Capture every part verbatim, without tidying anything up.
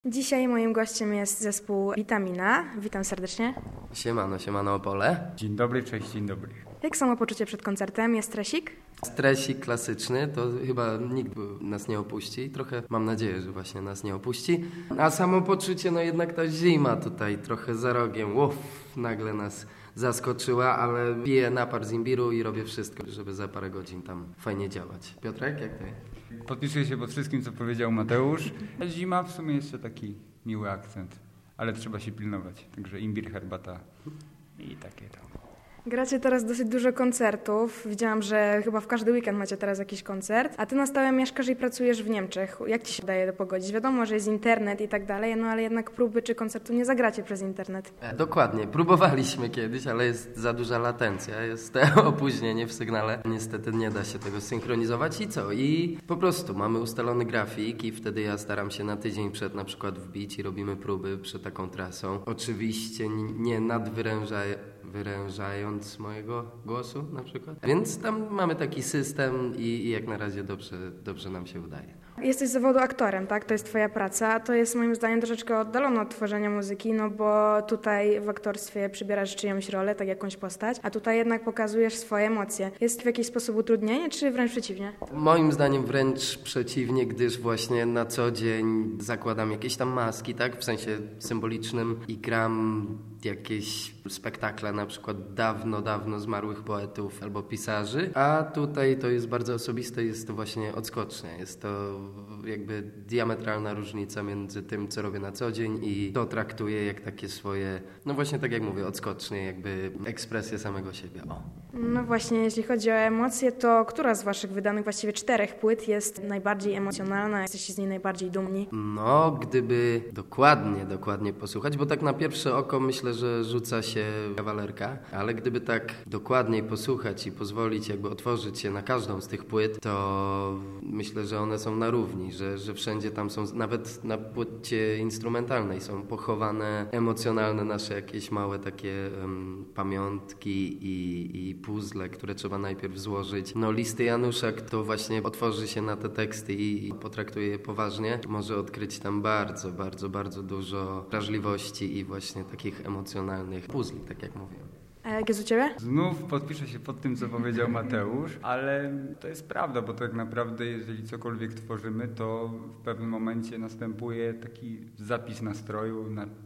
Dzisiaj moim gościem jest zespół Witamina. Witam serdecznie. Siemano, siemano Opole. Dzień dobry, cześć, dzień dobry. Jak samopoczucie przed koncertem? Jest stresik? Stresik klasyczny, to chyba nikt nas nie opuści. Trochę mam nadzieję, że właśnie nas nie opuści. A samopoczucie, no jednak ta zima tutaj trochę za rogiem. Uff, nagle nas zaskoczyła, ale piję napar z imbiru i robię wszystko, żeby za parę godzin tam fajnie działać. Piotrek, jak ty? Podpisuję się pod wszystkim, co powiedział Mateusz. Zima w sumie jeszcze taki miły akcent, ale trzeba się pilnować. Także imbir, herbata i takie tam. Gracie teraz dosyć dużo koncertów. Widziałam, że chyba w każdy weekend macie teraz jakiś koncert. A ty na stałe mieszkasz i pracujesz w Niemczech. Jak ci się udaje to pogodzić? Wiadomo, że jest internet i tak dalej, no ale jednak próby czy koncertu nie zagracie przez internet. E, dokładnie. Próbowaliśmy kiedyś, ale jest za duża latencja. Jest to opóźnienie w sygnale. Niestety nie da się tego synchronizować i co? I po prostu mamy ustalony grafik i wtedy ja staram się na tydzień przed na przykład wbić i robimy próby przed taką trasą. Oczywiście nie nadwyrężaj wyrężając mojego głosu na przykład. Więc tam mamy taki system i, i jak na razie dobrze, dobrze nam się udaje. Jesteś z zawodu aktorem, tak? To jest twoja praca. To jest moim zdaniem troszeczkę oddalone od tworzenia muzyki, no bo tutaj w aktorstwie przybierasz czyjąś rolę, tak jakąś postać, a tutaj jednak pokazujesz swoje emocje. Jest w jakiś sposób utrudnienie, czy wręcz przeciwnie? Moim zdaniem wręcz przeciwnie, gdyż właśnie na co dzień zakładam jakieś tam maski, tak? W sensie symbolicznym i gram jakieś spektakle, na przykład dawno, dawno zmarłych poetów albo pisarzy, a tutaj to jest bardzo osobiste, jest to właśnie odskocznie, jest to jakby diametralna różnica między tym, co robię na co dzień i to traktuję jak takie swoje, no właśnie tak jak mówię, odskocznie, jakby ekspresję samego siebie. O. No właśnie, jeśli chodzi o emocje, to która z waszych wydanych, właściwie czterech płyt jest najbardziej emocjonalna, jesteście z niej najbardziej dumni? No, gdyby dokładnie, dokładnie posłuchać, bo tak na pierwsze oko myślę, że rzuca się kawalerka, ale gdyby tak dokładniej posłuchać i pozwolić jakby otworzyć się na każdą z tych płyt, to myślę, że one są na równi, że, że wszędzie tam są, nawet na płycie instrumentalnej są pochowane emocjonalne nasze jakieś małe takie um, pamiątki i, i puzzle, które trzeba najpierw złożyć. No listy Januszek to właśnie otworzy się na te teksty i, i potraktuje je poważnie. Może odkryć tam bardzo, bardzo, bardzo dużo wrażliwości i właśnie takich emocjonalnych puzli, tak jak mówiłem. A jak jest u ciebie? Znów podpiszę się pod tym, co powiedział Mateusz, ale to jest prawda, bo tak naprawdę jeżeli cokolwiek tworzymy, to w pewnym momencie następuje taki zapis nastroju,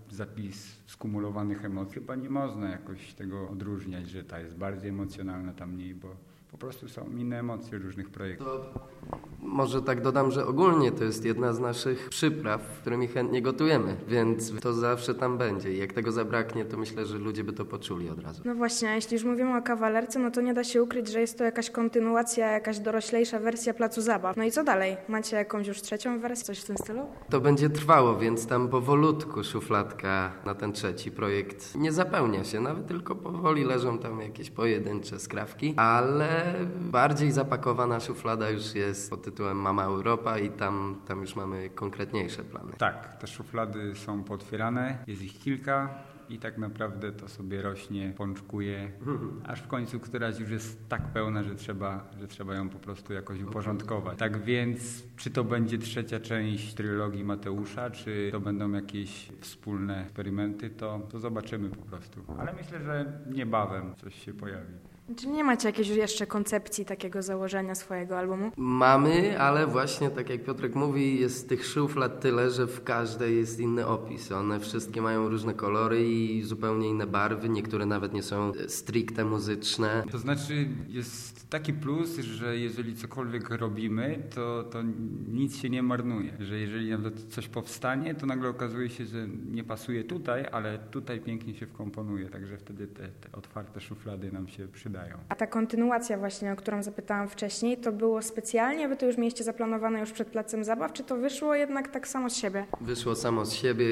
zapis skumulowanych emocji. Chyba nie można jakoś tego odróżniać, że ta jest bardziej emocjonalna, ta mniej, bo po prostu są inne emocje różnych projektów. To może tak dodam, że ogólnie to jest jedna z naszych przypraw, którymi chętnie gotujemy, więc to zawsze tam będzie i jak tego zabraknie, to myślę, że ludzie by to poczuli od razu. No właśnie, a jeśli już mówimy o kawalerce, no to nie da się ukryć, że jest to jakaś kontynuacja, jakaś doroślejsza wersja Placu Zabaw. No i co dalej? Macie jakąś już trzecią wersję, coś w tym stylu? To będzie trwało, więc tam powolutku szufladka na ten trzeci projekt nie zapełnia się, nawet tylko powoli leżą tam jakieś pojedyncze skrawki, ale bardziej zapakowana szuflada już jest pod tytułem Mama Europa i tam, tam już mamy konkretniejsze plany. Tak, te szuflady są pootwierane, jest ich kilka i tak naprawdę to sobie rośnie, pączkuje, aż w końcu któraś już jest tak pełna, że trzeba, że trzeba ją po prostu jakoś uporządkować. Tak więc, czy to będzie trzecia część trylogii Mateusza, czy to będą jakieś wspólne eksperymenty, to, to zobaczymy po prostu. Ale myślę, że niebawem coś się pojawi. Czy nie macie jakiejś jeszcze koncepcji takiego założenia swojego albumu? Mamy, ale właśnie tak jak Piotrek mówi, jest tych szuflad tyle, że w każdej jest inny opis. One wszystkie mają różne kolory i zupełnie inne barwy, niektóre nawet nie są stricte muzyczne. To znaczy jest taki plus, że jeżeli cokolwiek robimy, to, to nic się nie marnuje. Że jeżeli nawet coś powstanie, to nagle okazuje się, że nie pasuje tutaj, ale tutaj pięknie się wkomponuje. Także wtedy te, te otwarte szuflady nam się przydają. A ta kontynuacja właśnie, o którą zapytałam wcześniej, to było specjalnie? Wy to już mieliście zaplanowane już przed Placem Zabaw, czy to wyszło jednak tak samo z siebie? Wyszło samo z siebie,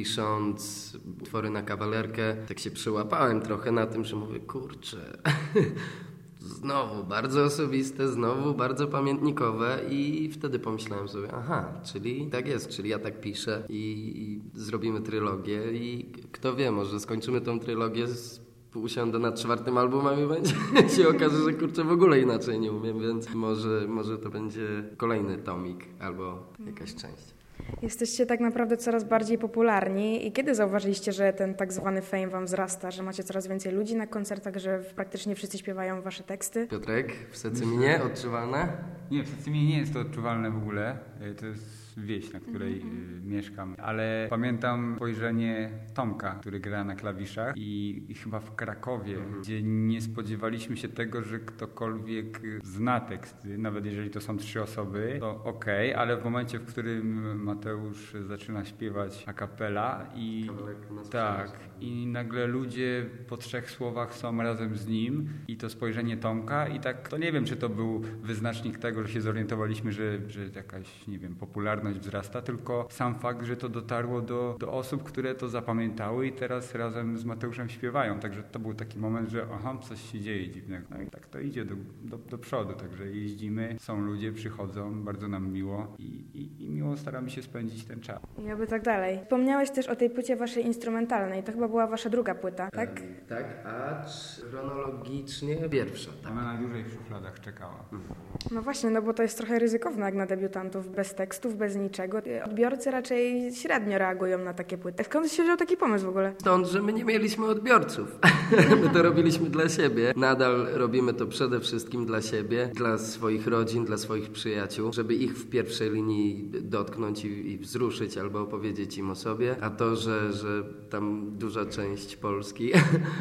pisząc utwory na kawalerkę. Tak się przyłapałem trochę na tym, że mówię, kurczę, znowu bardzo osobiste, znowu bardzo pamiętnikowe i wtedy pomyślałem sobie, aha, czyli tak jest, czyli ja tak piszę i, i zrobimy trylogię i kto wie, może skończymy tą trylogię z usiądę nad czwartym albumem i będzie się okaże, że kurczę w ogóle inaczej nie umiem, więc może, może to będzie kolejny tomik albo jakaś część. Jesteście tak naprawdę coraz bardziej popularni i kiedy zauważyliście, że ten tak zwany fame wam wzrasta, że macie coraz więcej ludzi na koncertach, że praktycznie wszyscy śpiewają wasze teksty? Piotrek, w Secyminie odczuwalne? Nie, w Secyminie nie jest to odczuwalne w ogóle. To jest wieś, na której mm-hmm. mieszkam. Ale pamiętam spojrzenie Tomka, który gra na klawiszach i, i chyba w Krakowie, mm-hmm. gdzie nie spodziewaliśmy się tego, że ktokolwiek zna teksty, nawet jeżeli to są trzy osoby, to okej, okay, ale w momencie, w którym Mateusz zaczyna śpiewać a cappella i tak, i nagle ludzie po trzech słowach są razem z nim i to spojrzenie Tomka i tak, to nie wiem, czy to był wyznacznik tego, że się zorientowaliśmy, że, że jakaś, nie wiem, popularność wzrasta, tylko sam fakt, że to dotarło do, do osób, które to zapamiętały i teraz razem z Mateuszem śpiewają. Także to był taki moment, że aha, coś się dzieje dziwnego. No i tak to idzie do, do, do przodu. Także jeździmy, są ludzie, przychodzą, bardzo nam miło i, i, i miło staramy się spędzić ten czas. I oby tak dalej. Wspomniałeś też o tej płycie waszej instrumentalnej. To chyba była wasza druga płyta, tak? Um, tak, a chronologicznie pierwsza. Tak. Ona najdłużej w szufladach czekała. No właśnie, no bo to jest trochę ryzykowne jak na debiutantów, bez tekstów, bez niczego. Odbiorcy raczej średnio reagują na takie płyty. Skąd się wziął taki pomysł w ogóle? Stąd, że my nie mieliśmy odbiorców. My to robiliśmy dla siebie. Nadal robimy to przede wszystkim dla siebie, dla swoich rodzin, dla swoich przyjaciół, żeby ich w pierwszej linii dotknąć i, i wzruszyć albo opowiedzieć im o sobie. A to, że, że tam duża część Polski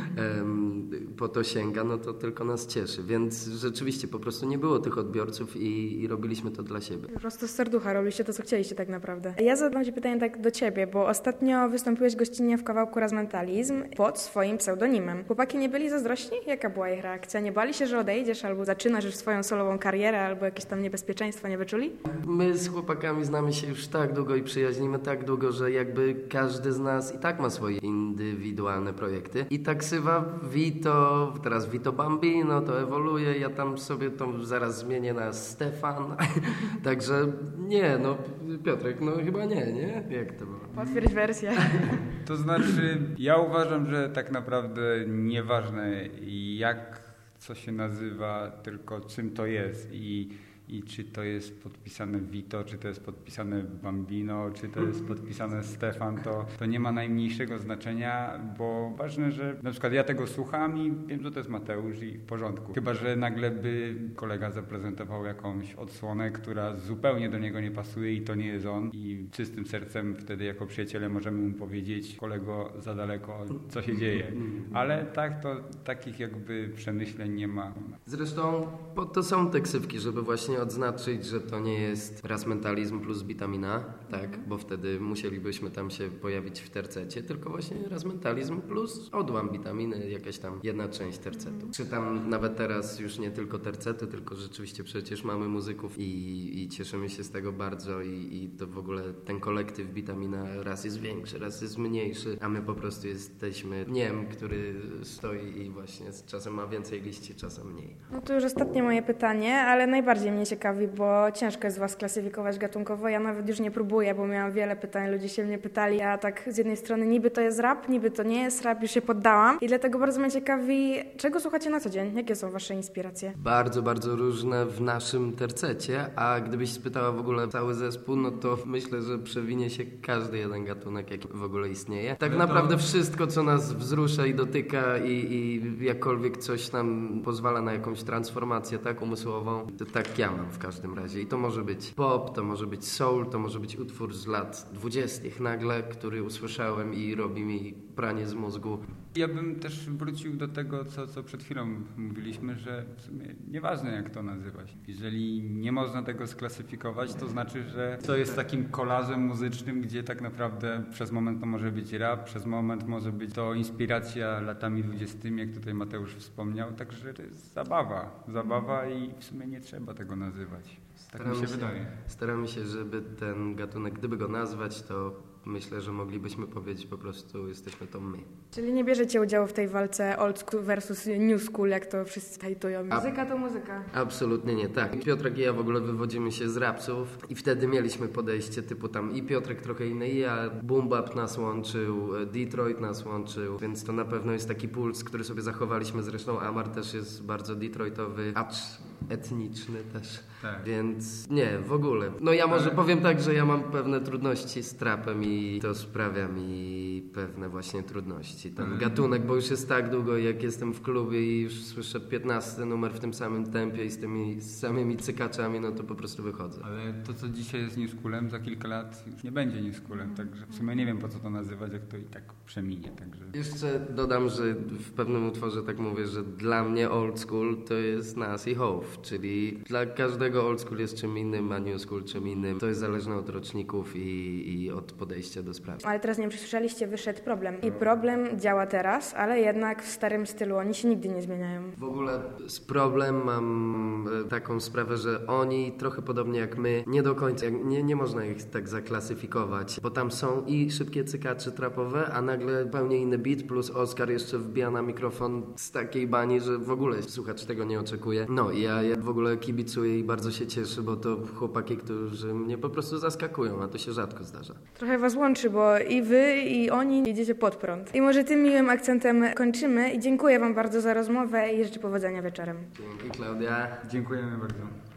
po to sięga, no to tylko nas cieszy. Więc rzeczywiście po prostu nie było tych odbiorców i, i robiliśmy to dla siebie. Po prostu z serducha robiliście to, co chcieliście tak naprawdę. Ja zadam ci pytanie tak do ciebie, bo ostatnio wystąpiłeś gościnnie w kawałku Razmentalizm pod swoim pseudonimem. Chłopaki nie byli zazdrośni? Jaka była ich reakcja? Nie bali się, że odejdziesz albo zaczynasz już swoją solową karierę, albo jakieś tam niebezpieczeństwa nie wyczuli? My z chłopakami znamy się już tak długo i przyjaźnimy tak długo, że jakby każdy z nas i tak ma swoje indywidualne projekty. I taksywa Vito, teraz Vito Bambino, to ewoluuje, ja tam sobie to zaraz zmienię na Stefan. Także nie, no Piotrek, no chyba nie, nie? Jak to było? Potwierdź wersję. To znaczy, ja uważam, że tak naprawdę nieważne jak co się nazywa, tylko czym to jest i I czy to jest podpisane Vito, czy to jest podpisane Bambino, czy to jest podpisane Stefan, to, to nie ma najmniejszego znaczenia, bo ważne, że na przykład ja tego słucham i wiem, że to jest Mateusz i w porządku. Chyba że nagle by kolega zaprezentował jakąś odsłonę, która zupełnie do niego nie pasuje i to nie jest on. I czystym sercem wtedy jako przyjaciele możemy mu powiedzieć, kolego za daleko, co się dzieje. Ale tak, to takich jakby przemyśleń nie ma. Zresztą po to są te ksywki, żeby właśnie odznaczyć, że to nie jest Razmentalizm plus Vitamina, tak, bo wtedy musielibyśmy tam się pojawić w tercecie, tylko właśnie Razmentalizm plus odłam witaminy, jakaś tam jedna część tercetu. Czy tam nawet teraz już nie tylko tercety, tylko rzeczywiście przecież mamy muzyków i, i cieszymy się z tego bardzo i, i to w ogóle ten kolektyw Vitamina raz jest większy, raz jest mniejszy, a my po prostu jesteśmy dniem, który stoi i właśnie z czasem ma więcej liści, czasem mniej. No to już ostatnie moje pytanie, ale najbardziej mnie ciekawi, bo ciężko jest was klasyfikować gatunkowo. Ja nawet już nie próbuję, bo miałam wiele pytań, ludzie się mnie pytali. Ja tak z jednej strony niby to jest rap, niby to nie jest rap, już się poddałam. I dlatego bardzo mnie ciekawi, czego słuchacie na co dzień? Jakie są wasze inspiracje? Bardzo, bardzo różne w naszym tercecie, a gdybyś spytała w ogóle cały zespół, no to myślę, że przewinie się każdy jeden gatunek, jaki w ogóle istnieje. Tak no to... naprawdę wszystko, co nas wzrusza i dotyka i, i jakkolwiek coś nam pozwala na jakąś transformację tak umysłową, to tak ja mam w każdym razie. I to może być pop, to może być soul, to może być utwór z lat dwudziestych nagle, który usłyszałem i robi mi pranie z mózgu. Ja bym też wrócił do tego, co, co przed chwilą mówiliśmy, że w sumie nieważne jak to nazywać. Jeżeli nie można tego sklasyfikować, to znaczy, że to jest takim kolażem muzycznym, gdzie tak naprawdę przez moment to może być rap, przez moment może być to inspiracja latami dwudziestymi, jak tutaj Mateusz wspomniał, także to jest zabawa. Zabawa i w sumie nie trzeba tego nazywać. Tak mi się, się wydaje. Staramy się, żeby ten gatunek, gdyby go nazwać, to myślę, że moglibyśmy powiedzieć po prostu jesteśmy to my. Czyli nie bierzecie udziału w tej walce old school versus new school, jak to wszyscy hejtują. Muzyka to muzyka. Absolutnie nie, tak. Piotrek i ja w ogóle wywodzimy się z rapsów i wtedy mieliśmy podejście typu tam i Piotrek trochę inny, i ja. Boom Bap nas łączył, Detroit nas łączył, więc to na pewno jest taki puls, który sobie zachowaliśmy. Zresztą Amar też jest bardzo detroitowy, acz etniczny też. Tak. Więc nie, w ogóle. No ja może powiem tak, że ja mam pewne trudności z trapem i to sprawia mi pewne właśnie trudności. Ten Ale... gatunek, bo już jest tak długo, jak jestem w klubie i już słyszę piętnasty numer w tym samym tempie i z tymi samymi cykaczami, no to po prostu wychodzę. Ale to, co dzisiaj jest New Schoolem, za kilka lat już nie będzie New Schoolem, także w sumie nie wiem, po co to nazywać, jak to i tak przeminie, także... Jeszcze dodam, że w pewnym utworze tak mówię, że dla mnie old school to jest Nas i Hope, czyli dla każdego old school jest czym innym, a new school czym innym. To jest zależne od roczników i, i od podejścia do sprawy. Ale teraz nie wiem, czy słyszeliście, wyszedł Problem. I Problem działa teraz, ale jednak w starym stylu. Oni się nigdy nie zmieniają. W ogóle z Problem mam taką sprawę, że oni trochę podobnie jak my, nie do końca, nie, nie można ich tak zaklasyfikować, bo tam są i szybkie cykacze trapowe, a nagle zupełnie inny beat, plus Oskar jeszcze wbija na mikrofon z takiej bani, że w ogóle słuchacz tego nie oczekuje. No i ja, ja w ogóle kibicuję i bardzo się cieszę, bo to chłopaki, którzy mnie po prostu zaskakują, a to się rzadko zdarza. Trochę was łączy, bo i wy, i oni jedziecie pod prąd. I może tym miłym akcentem kończymy i dziękuję wam bardzo za rozmowę i życzę powodzenia wieczorem. Dzięki, Klaudia. Dziękujemy bardzo.